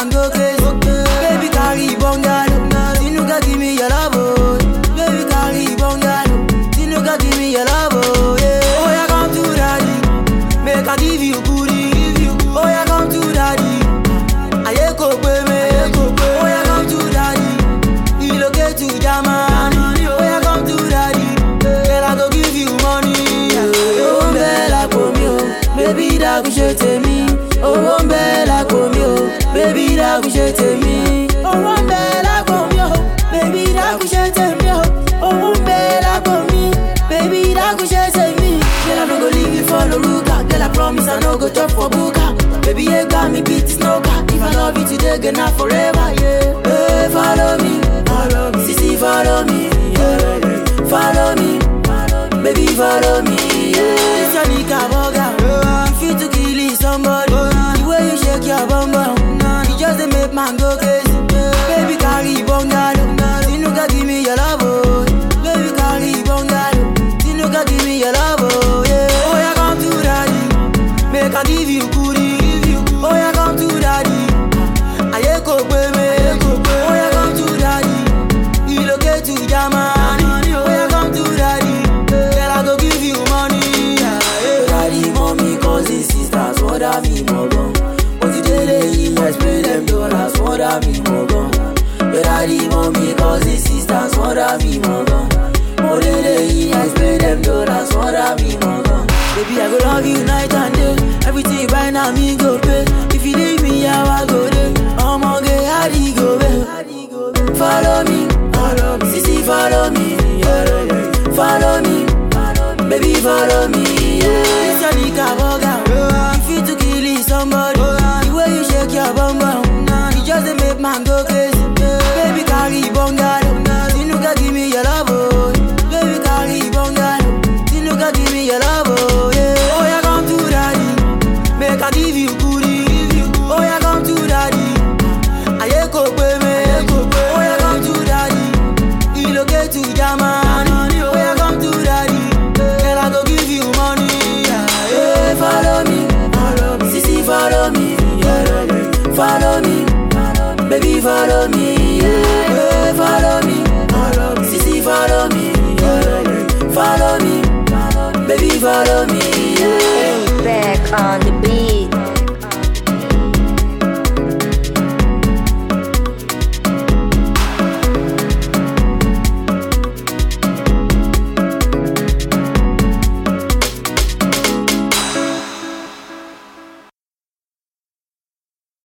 man go crazy. Baby carry bungalow, Tinuka give me your love, oh. Baby carry bungalow, Tinuka give me your love, oh. Yeah. Oh yeah, come to daddy, make I give you booty. Oh yeah, come to daddy, I go baby. Oh yeah, come to daddy, relocate to Germany. Oh yeah, come to daddy, girl I go give you money. Oh bella comio, baby da couche me. Oh bella comio, baby da couche me. Oh bella comio, baby da couche me. Oh bella comio, baby da couche me. Girl I no go leave you for no ruka. Girl I promise I no go chop for buka. Baby you got me beat snooker. If I love you today, girl not forever, yeah. Hey, follow me, sissy follow me, yeah. Follow me, baby follow me, yeah. It's your nigga boga, I'm fit to kill somebody. The way you shake your bum bum, you just dey make man go crazy. Baby carry bungalow, Tinuka give me your love, oh. Baby carry bungalow, Tinuka give me your love, oh. Yeah. Oh yeah, come to daddy, make I give you goodie. Oh yeah, come to daddy, I go baby. Oh yeah, come to daddy, relocate to Germany. Oh yeah, come to daddy, girl I go give you money. Yeah. Daddy, mommy, cousins, sisters, what I mean, more gone. But today I spray them dollars, what I mean, more gone. Yeah, daddy, mommy, cousins, sisters, what I mean, more gone. But today I spray them dollars, what I mean, more gone. Baby, I go love you night and day. Everything you buy now, me go pay. If you leave me, how I go there? I'm gonna get how do you go, babe? Follow me, sissy, follow me, yeah. Follow me, baby, follow me, yeah. It's your nigga boga, I'm fit to kill somebody. The way you shake your bum bum, you just dey make man go crazy. Baby, carry bungalow, Tinuka give me your love, oh. Baby, carry bungalow, Tinuka give me your love, oh. Yeah. Oh yeah, come to daddy, make I give you goodie. Oh yeah, come to daddy, I go baby. Oh yeah, come to daddy, relocate to Germany. Oh yeah, come to daddy, girl I go give you money. Yeah. Follow me, sissy follow me, yeah. Follow me, baby follow me, yeah. Follow me, sissy follow me, yeah. Follow me, baby follow me, yeah. Back on